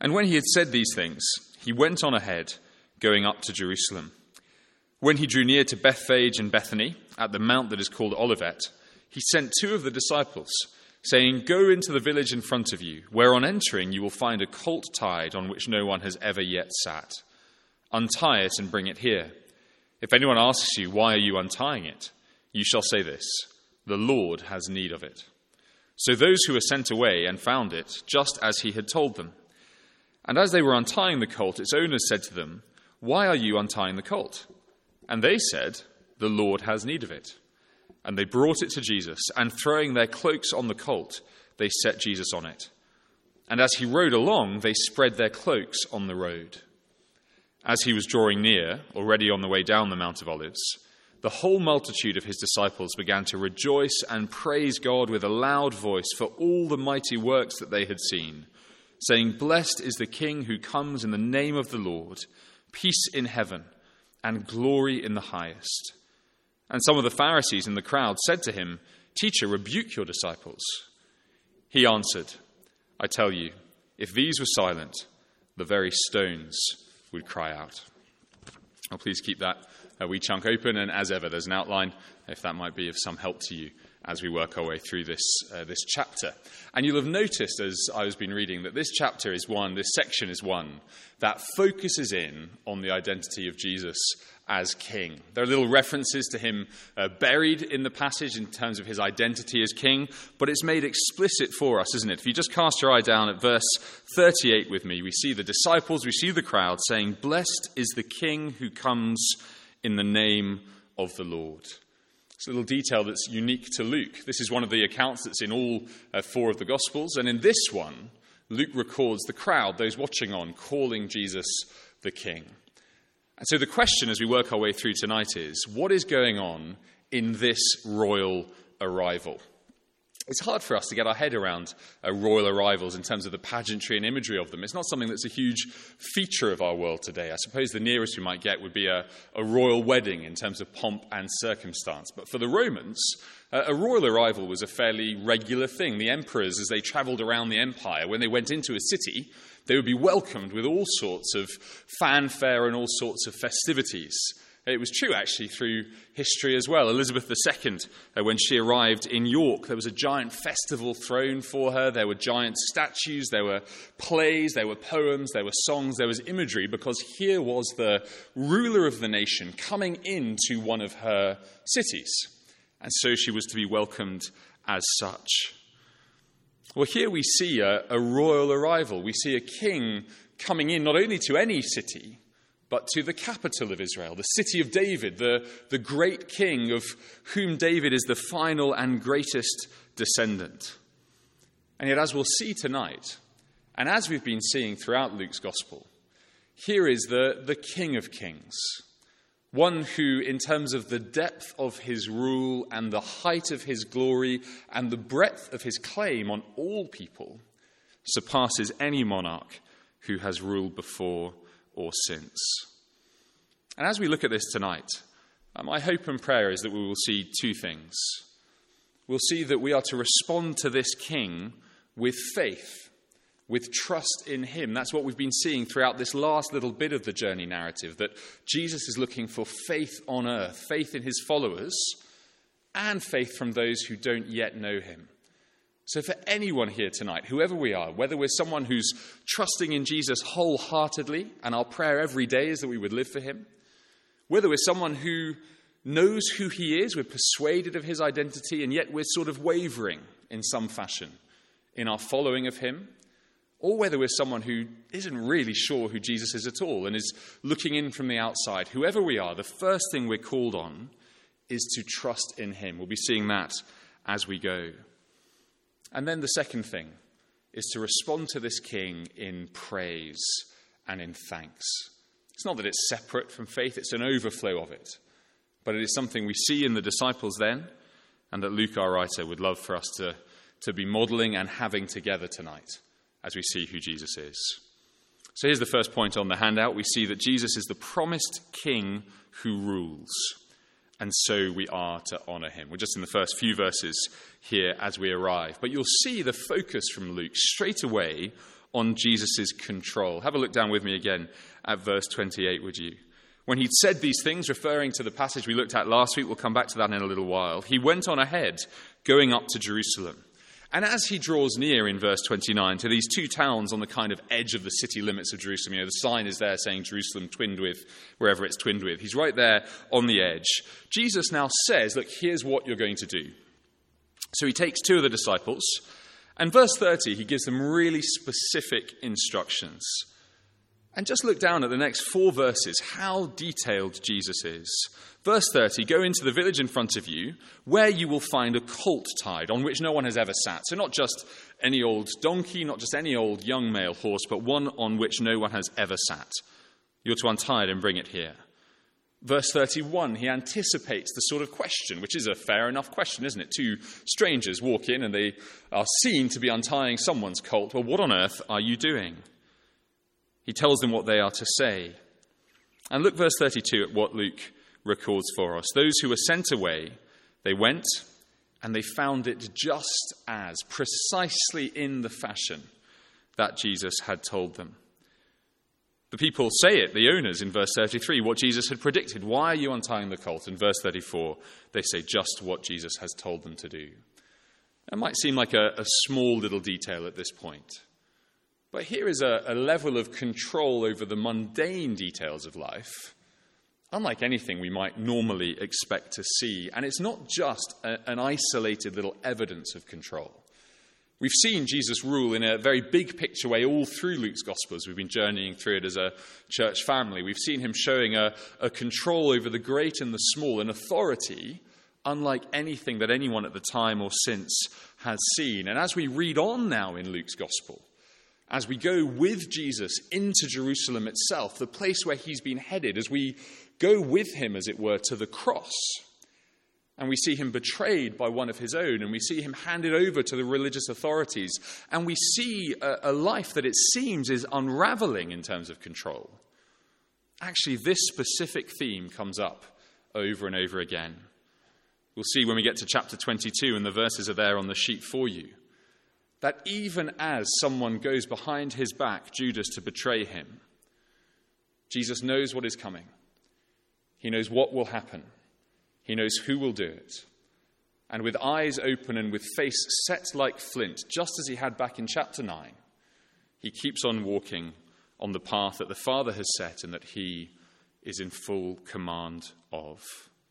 And when he had said these things, he went on ahead, going up to Jerusalem. When he drew near to Bethphage and Bethany, at the mount that is called Olivet, he sent 2 of the disciples, saying, "Go into the village in front of you, where on entering you will find a colt tied on which no one has ever yet sat. Untie it and bring it here. If anyone asks you, 'Why are you untying it?' you shall say this, 'The Lord has need of it.'" So those who were sent away and found it, just as he had told them. And as they were untying the colt, its owners said to them, "Why are you untying the colt?" And they said, "The Lord has need of it." And they brought it to Jesus, and throwing their cloaks on the colt, they set Jesus on it. And as he rode along, they spread their cloaks on the road. As he was drawing near, already on the way down the Mount of Olives, the whole multitude of his disciples began to rejoice and praise God with a loud voice for all the mighty works that they had seen, saying, "Blessed is the King who comes in the name of the Lord, peace in heaven and glory in the highest." And some of the Pharisees in the crowd said to him, "Teacher, rebuke your disciples." He answered, "I tell you, if these were silent, the very stones would cry out." Well, please keep that wee chunk open, and as ever, there's an outline, if that might be of some help to you as we work our way through this chapter. And you'll have noticed as I was been reading that this section is one that focuses in on the identity of Jesus as king. There are little references to him buried in the passage in terms of his identity as king, but it's made explicit for us, isn't it? If you just cast your eye down at verse 38 with me, we see the disciples, we see the crowd saying, "Blessed is the King who comes in the name of the Lord." It's a little detail that's unique to Luke. This is one of the accounts that's in all 4 of the Gospels, and in this one, Luke records the crowd, those watching on, calling Jesus the King. And so the question as we work our way through tonight is, what is going on in this royal arrival? It's hard for us to get our head around royal arrivals in terms of the pageantry and imagery of them. It's not something that's a huge feature of our world today. I suppose the nearest we might get would be a royal wedding in terms of pomp and circumstance. But for the Romans, a royal arrival was a fairly regular thing. The emperors, as they travelled around the empire, when they went into a city, they would be welcomed with all sorts of fanfare and all sorts of festivities. It was true, actually, through history as well. Elizabeth II, when she arrived in York, there was a giant festival thrown for her. There were giant statues, there were plays, there were poems, there were songs, there was imagery, because here was the ruler of the nation coming into one of her cities. And so she was to be welcomed as such. Well, here we see a royal arrival. We see a king coming in not only to any city, but to the capital of Israel, the city of David, the great king of whom David is the final and greatest descendant. And yet, as we'll see tonight, and as we've been seeing throughout Luke's gospel, here is the King of Kings, one who, in terms of the depth of his rule and the height of his glory and the breadth of his claim on all people, surpasses any monarch who has ruled before or since. And as we look at this tonight, my hope and prayer is that we will see 2 things. We'll see that we are to respond to this king with faith, with trust in him. That's what we've been seeing throughout this last little bit of the journey narrative, that Jesus is looking for faith on earth, faith in his followers, and faith from those who don't yet know him. So for anyone here tonight, whoever we are, whether we're someone who's trusting in Jesus wholeheartedly, and our prayer every day is that we would live for him, whether we're someone who knows who he is, we're persuaded of his identity, and yet we're sort of wavering in some fashion in our following of him, or whether we're someone who isn't really sure who Jesus is at all and is looking in from the outside, whoever we are, the first thing we're called on is to trust in him. We'll be seeing that as we go. And then the second thing is to respond to this king in praise and in thanks. It's not that it's separate from faith, it's an overflow of it. But it is something we see in the disciples then, and that Luke, our writer, would love for us to be modelling and having together tonight as we see who Jesus is. So here's the first point on the handout. We see that Jesus is the promised king who rules. And so we are to honour him. We're just in the first few verses here as we arrive. But you'll see the focus from Luke straight away on Jesus' control. Have a look down with me again at verse 28, would you? When he'd said these things, referring to the passage we looked at last week, we'll come back to that in a little while, he went on ahead, going up to Jerusalem. And as he draws near in verse 29 to these two towns on the kind of edge of the city limits of Jerusalem, the sign is there saying Jerusalem twinned with wherever it's twinned with. He's right there on the edge. Jesus now says, look, here's what you're going to do. So he takes two of the disciples, and verse 30, he gives them really specific instructions. And just look down at the next 4 verses, how detailed Jesus is. Verse 30, go into the village in front of you, where you will find a colt tied, on which no one has ever sat. So not just any old donkey, not just any old young male horse, but one on which no one has ever sat. You're to untie it and bring it here. Verse 31, he anticipates the sort of question, which is a fair enough question, isn't it? 2 strangers walk in and they are seen to be untying someone's colt. Well, what on earth are you doing? He tells them what they are to say. And look, verse 32, at what Luke records for us. Those who were sent away, they went and they found it just as, precisely in the fashion that Jesus had told them. The people say it, the owners, in verse 33, what Jesus had predicted. Why are you untying the colt? In verse 34, they say just what Jesus has told them to do. It might seem like a small little detail at this point. But here is a level of control over the mundane details of life, unlike anything we might normally expect to see. And it's not just an isolated little evidence of control. We've seen Jesus rule in a very big picture way all through Luke's Gospel as we've been journeying through it as a church family. We've seen him showing a control over the great and the small, an authority unlike anything that anyone at the time or since has seen. And as we read on now in Luke's Gospel, as we go with Jesus into Jerusalem itself, the place where he's been headed, as we go with him, as it were, to the cross, and we see him betrayed by one of his own, and we see him handed over to the religious authorities, and we see a life that it seems is unraveling in terms of control. Actually, this specific theme comes up over and over again. We'll see when we get to chapter 22, and the verses are there on the sheet for you, that even as someone goes behind his back, Judas, to betray him, Jesus knows what is coming. He knows what will happen. He knows who will do it. And with eyes open and with face set like flint, just as he had back in chapter 9, he keeps on walking on the path that the Father has set and that he is in full command of.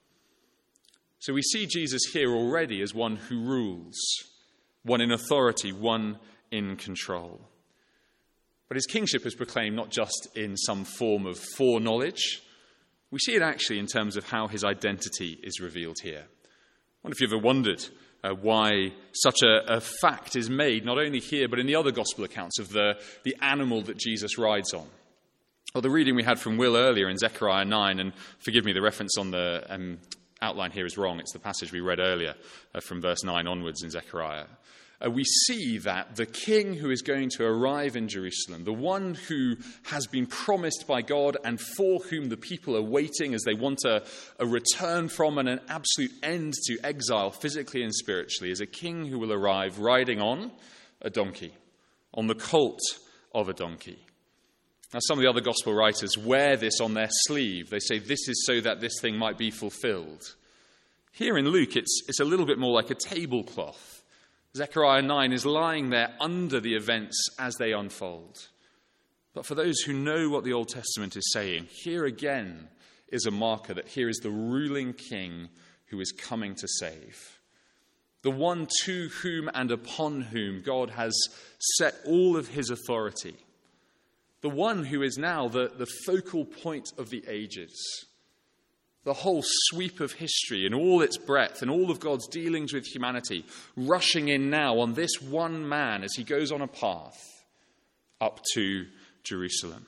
So we see Jesus here already as one who rules, one in authority, one in control. But his kingship is proclaimed not just in some form of foreknowledge. We see it actually in terms of how his identity is revealed here. I wonder if you've ever wondered why such a fact is made, not only here, but in the other gospel accounts of the animal that Jesus rides on. Or the reading we had from Will earlier in Zechariah 9, and forgive me, the reference on the outline here is wrong. It's the passage we read earlier from verse 9 onwards in Zechariah. We see that the king who is going to arrive in Jerusalem, the one who has been promised by God and for whom the people are waiting as they want a return from and an absolute end to exile physically and spiritually, is a king who will arrive riding on a donkey, on the colt of a donkey. Now, some of the other gospel writers wear this on their sleeve. They say this is so that this thing might be fulfilled. Here in Luke, it's a little bit more like a tablecloth. Zechariah 9 is lying there under the events as they unfold. But for those who know what the Old Testament is saying, here again is a marker that here is the ruling king who is coming to save. The one to whom and upon whom God has set all of his authority. The one who is now the focal point of the ages. The whole sweep of history in all its breadth and all of God's dealings with humanity rushing in now on this one man as he goes on a path up to Jerusalem.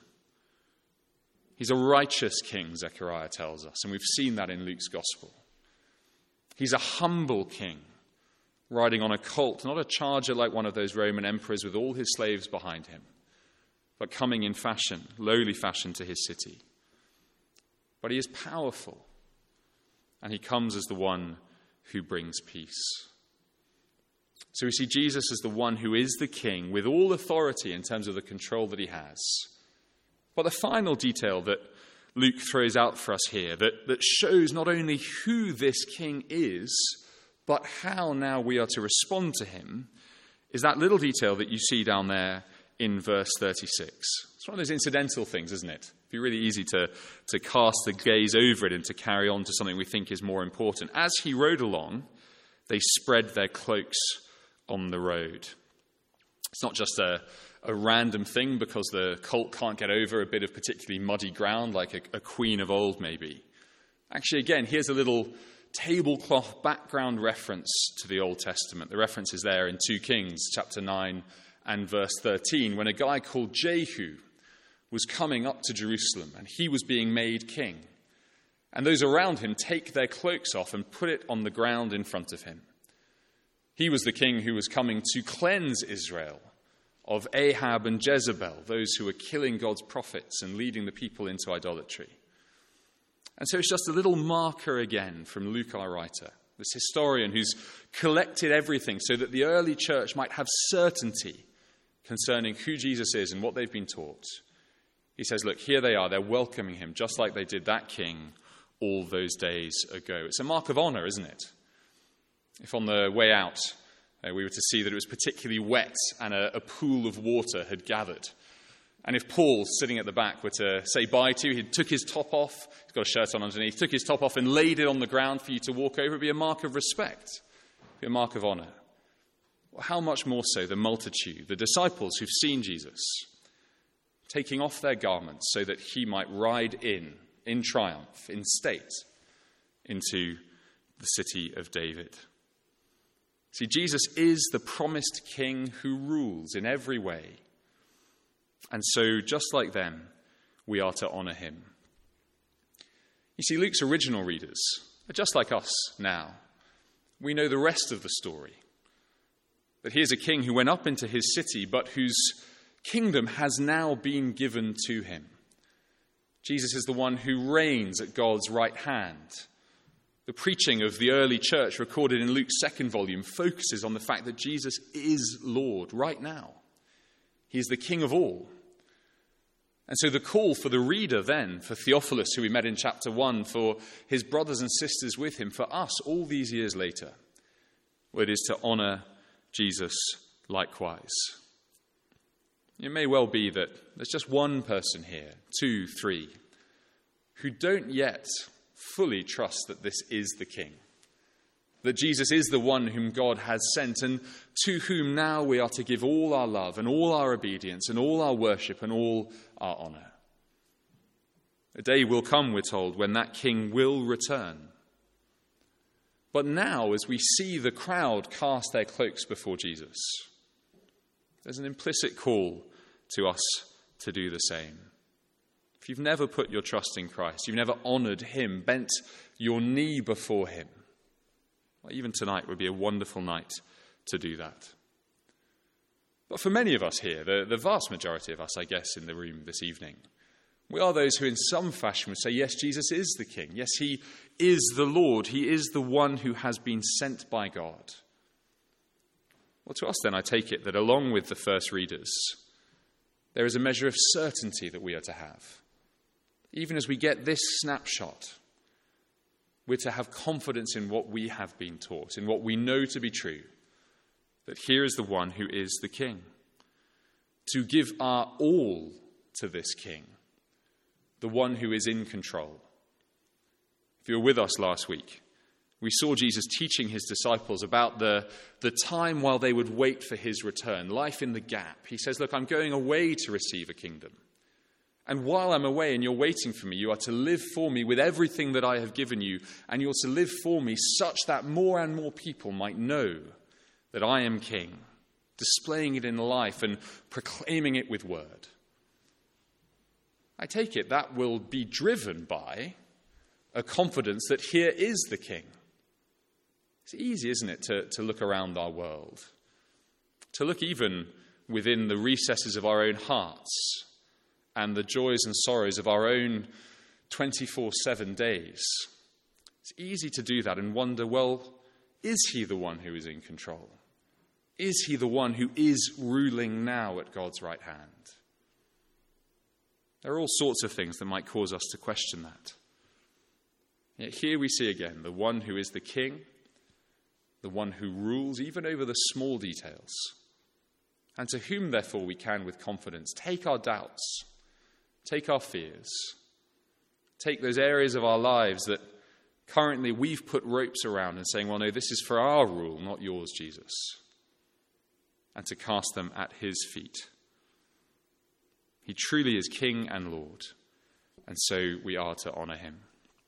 He's a righteous king, Zechariah tells us, and we've seen that in Luke's gospel. He's a humble king, riding on a colt, not a charger like one of those Roman emperors with all his slaves behind him, but coming in fashion, lowly fashion, to his city. But he is powerful, and he comes as the one who brings peace. So we see Jesus as the one who is the king with all authority in terms of the control that he has. But the final detail that Luke throws out for us here that shows not only who this king is, but how now we are to respond to him, is that little detail that you see down there in verse 36. It's one of those incidental things, isn't it? It'd be really easy to cast the gaze over it and to carry on to something we think is more important. As he rode along, they spread their cloaks on the road. It's not just a random thing because the colt can't get over a bit of particularly muddy ground like a queen of old maybe. Actually, again, here's a little tablecloth background reference to the Old Testament. The reference is there in 2 Kings chapter 9 and verse 13, when a guy called Jehu was coming up to Jerusalem and he was being made king. And those around him take their cloaks off and put it on the ground in front of him. He was the king who was coming to cleanse Israel of Ahab and Jezebel, those who were killing God's prophets and leading the people into idolatry. And so it's just a little marker again from Luke, our writer, this historian who's collected everything so that the early church might have certainty concerning who Jesus is and what they've been taught. He says, look, here they are, they're welcoming him just like they did that king all those days ago. It's a mark of honor, isn't it? If on the way out we were to see that it was particularly wet and a pool of water had gathered, and if Paul, sitting at the back, were to say bye to you, he took his top off, he's got a shirt on underneath, took his top off and laid it on the ground for you to walk over, it would be a mark of respect, it would be a mark of honor. Well, how much more so the multitude, the disciples who've seen Jesus, taking off their garments so that he might ride in triumph, in state, into the city of David. See, Jesus is the promised king who rules in every way. And so, just like them, we are to honor him. You see, Luke's original readers are just like us now. We know the rest of the story. That he is a king who went up into his city, but whose kingdom has now been given to him. Jesus is the one who reigns at God's right hand. The preaching of the early church recorded in Luke's 2nd volume focuses on the fact that Jesus is Lord right now. He is the King of all. And so the call for the reader then, for Theophilus, who we met in chapter 1, for his brothers and sisters with him, for us all these years later, well, it is to honor Jesus likewise. It may well be that there's just one person here, 2, 3, who don't yet fully trust that this is the King, that Jesus is the one whom God has sent and to whom now we are to give all our love and all our obedience and all our worship and all our honor. A day will come, we're told, when that King will return. But now, as we see the crowd cast their cloaks before Jesus, there's an implicit call to us to do the same. If you've never put your trust in Christ, you've never honored him, bent your knee before him, well, even tonight would be a wonderful night to do that. But for many of us here, the vast majority of us, I guess, in the room this evening, we are those who in some fashion would say, yes, Jesus is the King. Yes, he is the Lord. He is the one who has been sent by God. Well, to us then, I take it that along with the first readers, there is a measure of certainty that we are to have. Even as we get this snapshot, we're to have confidence in what we have been taught, in what we know to be true, that here is the one who is the King. To give our all to this King, the one who is in control. If you were with us last week, we saw Jesus teaching his disciples about the time while they would wait for his return, life in the gap. He says, look, I'm going away to receive a kingdom. And while I'm away and you're waiting for me, you are to live for me with everything that I have given you, and you're to live for me such that more and more people might know that I am King, displaying it in life and proclaiming it with word. I take it that will be driven by a confidence that here is the King. It's easy, isn't it, to look around our world, to look even within the recesses of our own hearts and the joys and sorrows of our own 24/7 days. It's easy to do that and wonder, well, is he the one who is in control? Is he the one who is ruling now at God's right hand? There are all sorts of things that might cause us to question that. Yet here we see again the one who is the king, the one who rules even over the small details, and to whom, therefore, we can with confidence take our doubts, take our fears, take those areas of our lives that currently we've put ropes around and saying, well, no, this is for our rule, not yours, Jesus, and to cast them at his feet. He truly is King and Lord, and so we are to honour him.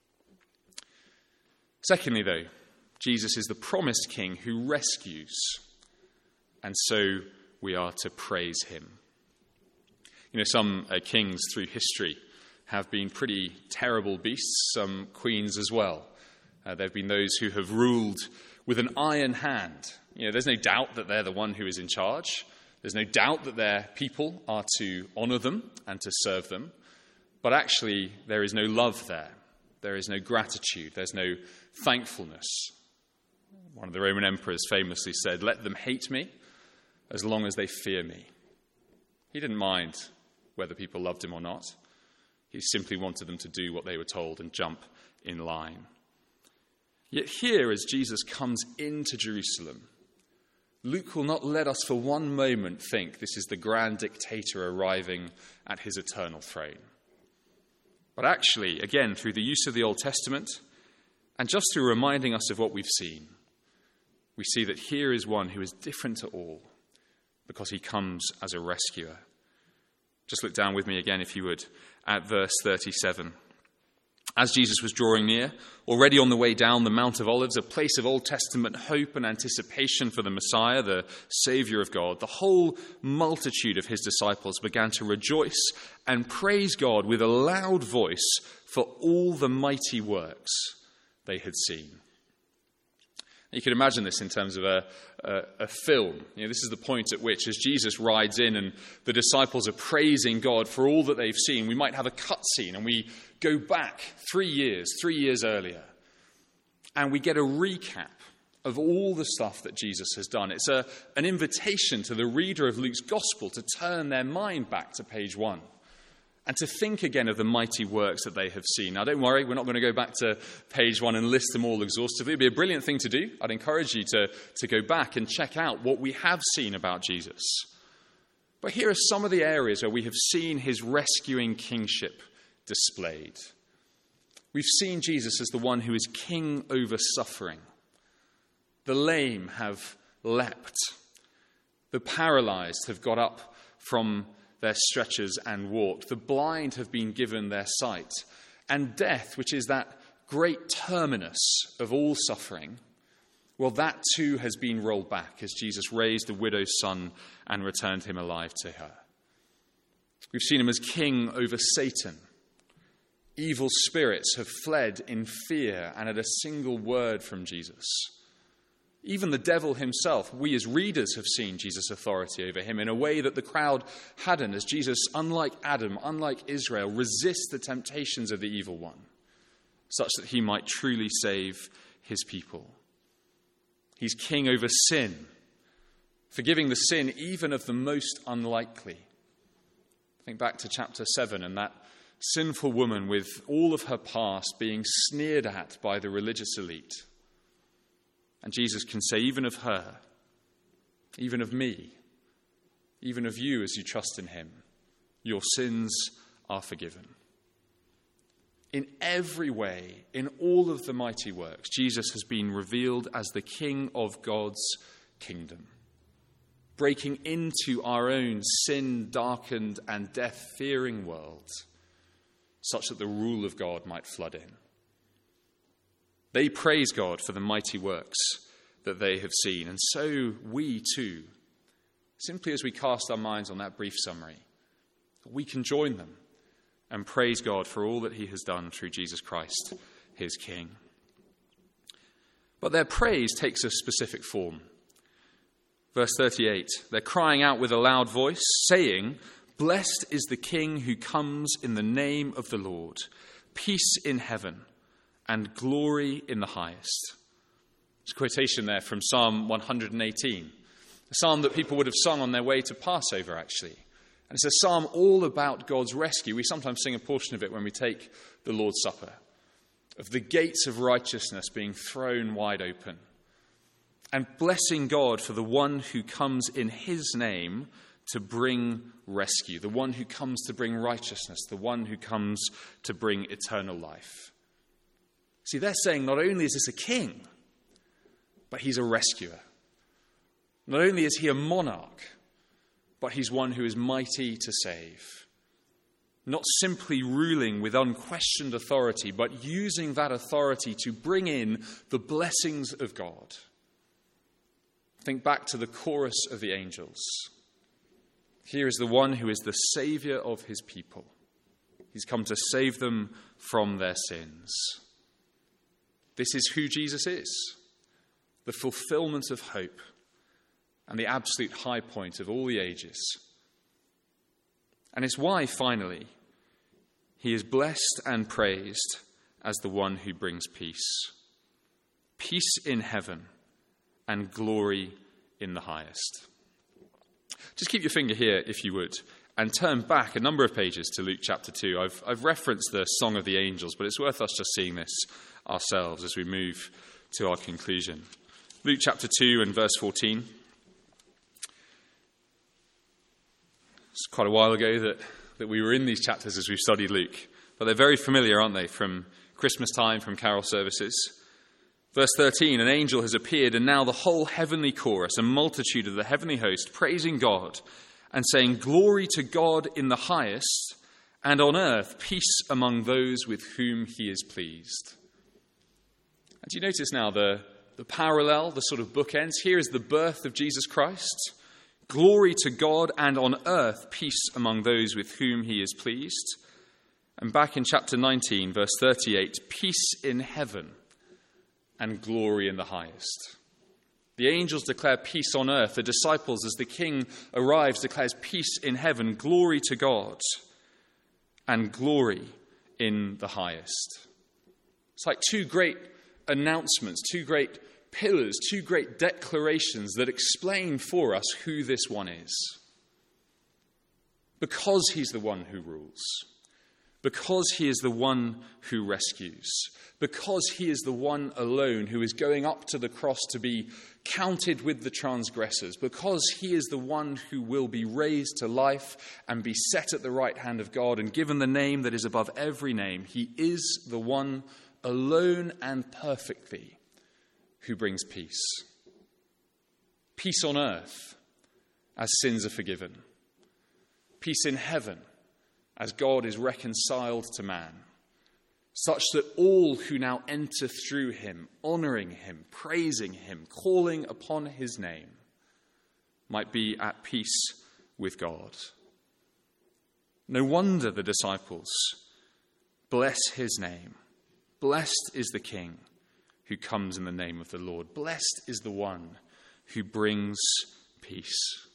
Secondly, though, Jesus is the promised King who rescues, and so we are to praise him. You know, some kings through history have been pretty terrible beasts, some queens as well. There have been those who have ruled with an iron hand. You know, there's no doubt that they're the one who is in charge. There's no doubt that their people are to honour them and to serve them. But actually, there is no love there. There is no gratitude. There's no thankfulness. One of the Roman emperors famously said, "Let them hate me as long as they fear me." He didn't mind whether people loved him or not. He simply wanted them to do what they were told and jump in line. Yet here, as Jesus comes into Jerusalem, Luke will not let us for one moment think this is the grand dictator arriving at his eternal throne. But actually, again, through the use of the Old Testament, and just through reminding us of what we've seen, we see that here is one who is different to all, because he comes as a rescuer. Just look down with me again, if you would, at verse 37. As Jesus was drawing near, already on the way down the Mount of Olives, a place of Old Testament hope and anticipation for the Messiah, the Saviour of God, the whole multitude of his disciples began to rejoice and praise God with a loud voice for all the mighty works they had seen. You can imagine this in terms of a film. You know, this is the point at which, as Jesus rides in and the disciples are praising God for all that they've seen, we might have a cut scene and we go back 3 years earlier, and we get a recap of all the stuff that Jesus has done. It's an invitation to the reader of Luke's gospel to turn their mind back to page 1. And to think again of the mighty works that they have seen. Now, don't worry, we're not going to go back to page 1 and list them all exhaustively. It would be a brilliant thing to do. I'd encourage you to go back and check out what we have seen about Jesus. But here are some of the areas where we have seen his rescuing kingship displayed. We've seen Jesus as the one who is king over suffering. The lame have leapt. The paralyzed have got up from their stretchers and walked. The blind have been given their sight. And death, which is that great terminus of all suffering, well, that too has been rolled back as Jesus raised the widow's son and returned him alive to her. We've seen him as king over Satan. Evil spirits have fled in fear and at a single word from Jesus. Even the devil himself, we as readers have seen Jesus' authority over him in a way that the crowd hadn't, as Jesus, unlike Adam, unlike Israel, resists the temptations of the evil one, such that he might truly save his people. He's king over sin, forgiving the sin even of the most unlikely. Think back to chapter 7 and that sinful woman with all of her past being sneered at by the religious elite. And Jesus can say, even of her, even of me, even of you as you trust in him, your sins are forgiven. In every way, in all of the mighty works, Jesus has been revealed as the King of God's kingdom, breaking into our own sin-darkened and death-fearing world, such that the rule of God might flood in. They praise God for the mighty works that they have seen, and so we too, simply as we cast our minds on that brief summary, we can join them and praise God for all that he has done through Jesus Christ, his King. But their praise takes a specific form. Verse 38, they're crying out with a loud voice, saying, "Blessed is the King who comes in the name of the Lord, peace in heaven and glory in the highest." There's a quotation there from Psalm 118. a psalm that people would have sung on their way to Passover, actually. And it's a psalm all about God's rescue. We sometimes sing a portion of it when we take the Lord's Supper, of the gates of righteousness being thrown wide open, and blessing God for the one who comes in his name to bring rescue, the one who comes to bring righteousness, the one who comes to bring eternal life. See, they're saying not only is this a king, but he's a rescuer. Not only is he a monarch, but he's one who is mighty to save. Not simply ruling with unquestioned authority, but using that authority to bring in the blessings of God. Think back to the chorus of the angels. Here is the one who is the Saviour of his people. He's come to save them from their sins. This is who Jesus is, the fulfillment of hope and the absolute high point of all the ages. And it's why, finally, he is blessed and praised as the one who brings peace. Peace in heaven and glory in the highest. Just keep your finger here, if you would, and turn back a number of pages to Luke chapter 2. I've referenced the Song of the Angels, but it's worth us just seeing this ourselves as we move to our conclusion. Luke chapter 2 and verse 14. It's quite a while ago that we were in these chapters as we've studied Luke, but they're very familiar, aren't they, from Christmas time, from carol services. Verse 13, an angel has appeared, and now the whole heavenly chorus, a multitude of the heavenly host, praising God and saying, "Glory to God in the highest, and on earth peace among those with whom he is pleased." And do you notice now the parallel, the sort of bookends? Here is the birth of Jesus Christ. Glory to God, and on earth peace among those with whom he is pleased. And back in chapter 19, verse 38, peace in heaven and glory in the highest. The angels declare peace on earth. The disciples, as the king arrives, declares peace in heaven, glory to God, and glory in the highest. It's like two great announcements, two great pillars, two great declarations that explain for us who this one is. Because he's the one who rules. Because he is the one who rescues. Because he is the one alone who is going up to the cross to be counted with the transgressors. Because he is the one who will be raised to life and be set at the right hand of God and given the name that is above every name. He is the one alone and perfectly who brings peace. Peace on earth as sins are forgiven. Peace in heaven as God is reconciled to man, such that all who now enter through him, honouring him, praising him, calling upon his name, might be at peace with God. No wonder the disciples bless his name. Blessed is the King who comes in the name of the Lord. Blessed is the one who brings peace.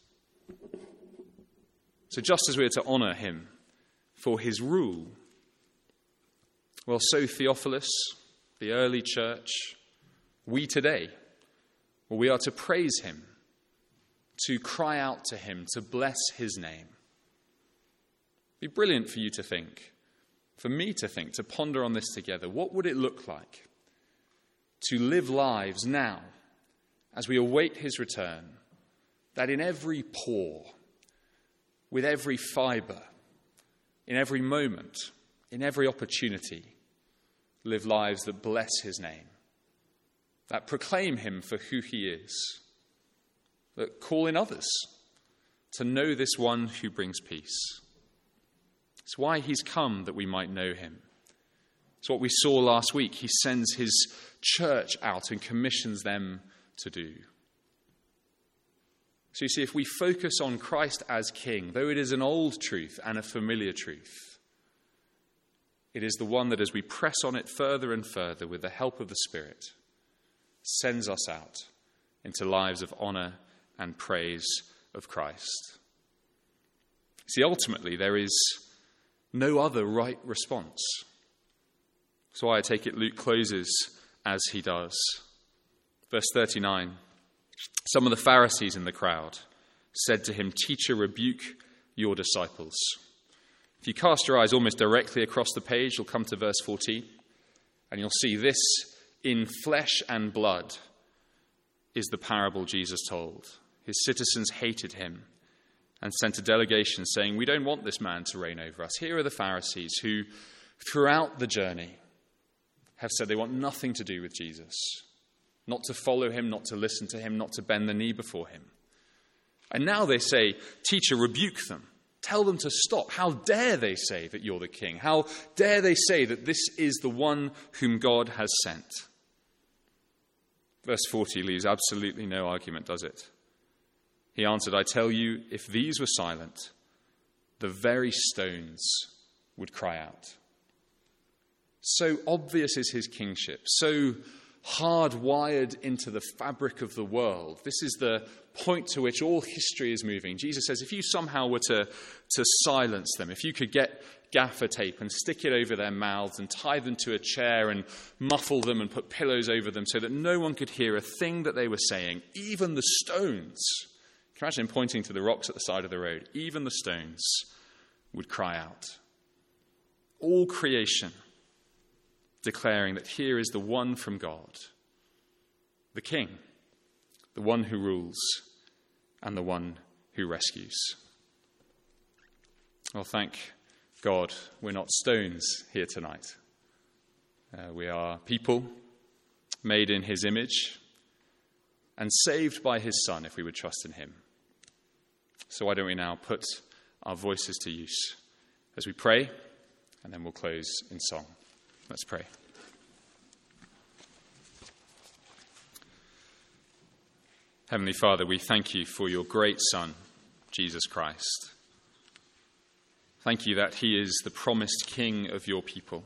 So just as we are to honour him for his rule, well, so Theophilus, the early church, we today, well, we are to praise him, to cry out to him, to bless his name. It'd be brilliant for you to think, for me to think, to ponder on this together. What would it look like to live lives now, as we await his return, that in every pore, with every fibre, in every moment, in every opportunity, live lives that bless his name, that proclaim him for who he is, that call in others to know this one who brings peace. It's why he's come, that we might know him. It's what we saw last week. He sends his church out and commissions them to do. So you see, if we focus on Christ as King, though it is an old truth and a familiar truth, it is the one that, as we press on it further and further with the help of the Spirit, sends us out into lives of honour and praise of Christ. See, ultimately, there is no other right response. So I take it Luke closes as he does. Verse 39, Some of the Pharisees in the crowd said to him, "Teacher, rebuke your disciples." If you cast your eyes almost directly across the page, you'll come to verse 14, and you'll see this in flesh and blood is the parable Jesus told. His citizens hated him and sent a delegation saying, "We don't want this man to reign over us." Here are the Pharisees who, throughout the journey, have said they want nothing to do with Jesus, not to follow him, not to listen to him, not to bend the knee before him. And now they say, "Teacher, rebuke them. Tell them to stop. How dare they say that you're the king? How dare they say that this is the one whom God has sent?" Verse 40 leaves absolutely no argument, does it? He answered, "I tell you, if these were silent, the very stones would cry out." So obvious is his kingship, so hardwired into the fabric of the world. This is the point to which all history is moving. Jesus says, if you somehow were to silence them, if you could get gaffer tape and stick it over their mouths and tie them to a chair and muffle them and put pillows over them so that no one could hear a thing that they were saying, even the stones, can you imagine him pointing to the rocks at the side of the road, even the stones would cry out. All creation declaring that here is the one from God, the King, the one who rules, and the one who rescues. Well, thank God we're not stones here tonight. We are people made in his image and saved by his Son if we would trust in him. So why don't we now put our voices to use as we pray, and then we'll close in song. Let's pray. Heavenly Father, we thank you for your great Son, Jesus Christ. Thank you that he is the promised King of your people.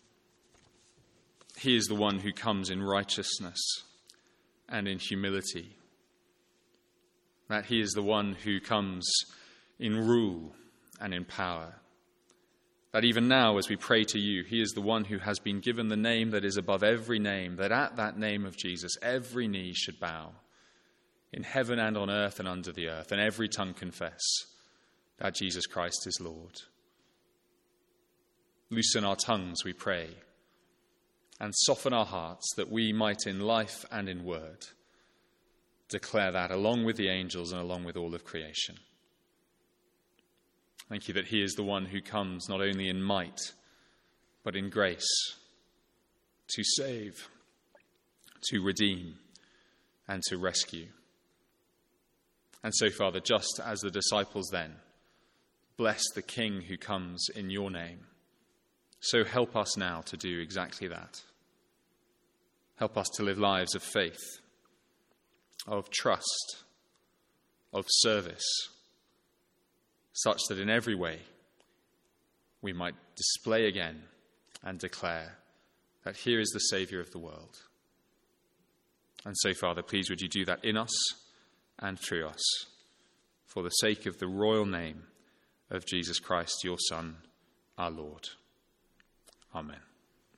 He is the one who comes in righteousness and in humility. That he is the one who comes in rule and in power. That even now, as we pray to you, he is the one who has been given the name that is above every name, that at that name of Jesus, every knee should bow, in heaven and on earth and under the earth, and every tongue confess that Jesus Christ is Lord. Loosen our tongues, we pray, and soften our hearts that we might in life and in word declare that along with the angels and along with all of creation. Thank you that he is the one who comes not only in might, but in grace, to save, to redeem, and to rescue. And so, Father, just as the disciples then bless the King who comes in your name, so help us now to do exactly that. Help us to live lives of faith, of trust, of service, such that in every way we might display again and declare that here is the Saviour of the world. And so, Father, please would you do that in us and through us, for the sake of the royal name of Jesus Christ, your Son, our Lord. Amen.